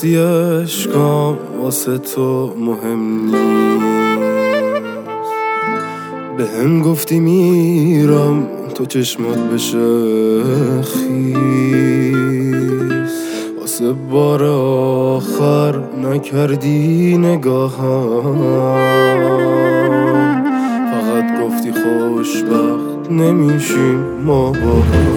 گفتی عشقم واسه تو مهم نیست، بهم گفتی میرم تو چشمات بشه خیس، واسه بار آخر نکردی نگاهم، فقط گفتی خوشبخت نمیشیم ما با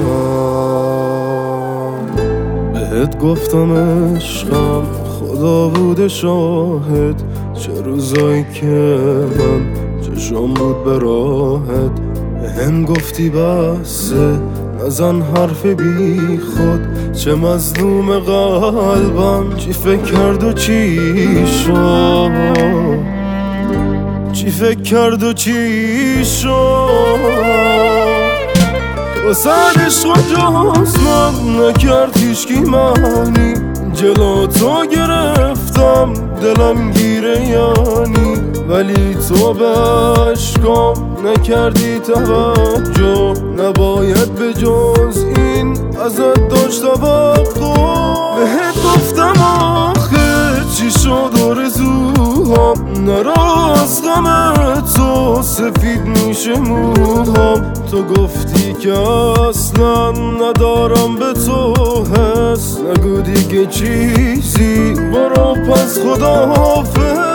هم. بهت گفتم عشقم خدا بوده شاهد، چه روزایی که من چشم بود به راحت، بهم گفتی بسه نزن حرف بی خود، چه مظلوم قلبم چی فکر کرد و چی شد، چی فکر کرد و چی شد. واسه عشق جاست من نکرد هیچکی معنی، جلو تو گرفتم دلم گیره یعنی، ولی تو به عشقم نکردی توجه، نباید به جز این ازت داشت توقع. بهت گفتم آخه چی شد آرزوهام، نرا از غم تو سفید میشه موهام، تو گفتی که اصلا ندارم به تو حس، نگو دیگه چیزی برو پس خداحافظ.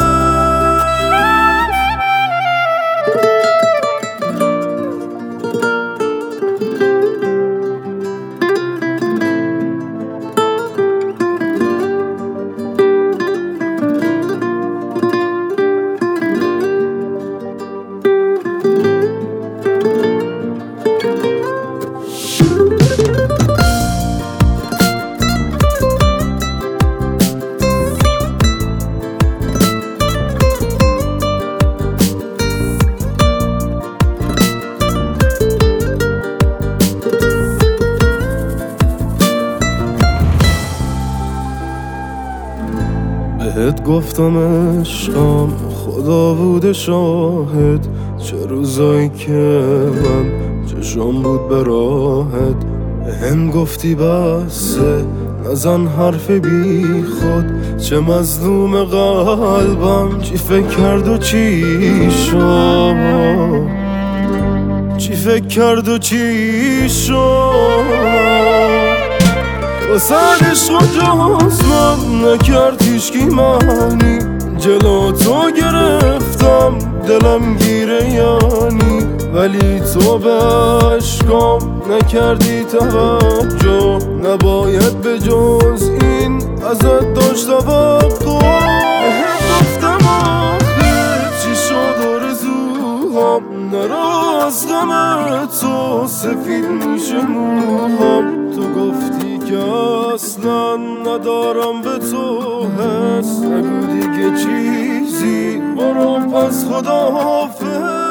بهت گفتم عشقم خدا بوده شاهد، چه روزایی که من چشم بود به راحت، بهم گفتی بسه نزن حرف بی خود، چه مظلوم قلبم چی فکر کرد و چی شد، چی فکر کرد و چی شد. واسه عشق جاست من نکرد هیچکی معنی، جلو تو گرفتم دلم گیره یعنی، ولی تو به عشقم نکردی توجه، نباید به جز این ازت داشت توقع. بهت گفتم آخه چی شد آرزوهام، نرا از غم تو سفید میشه موهام، تو گفتی که اصلا ندارم به تو حس، نگو دیگه چیزی برو پس خداحافظ.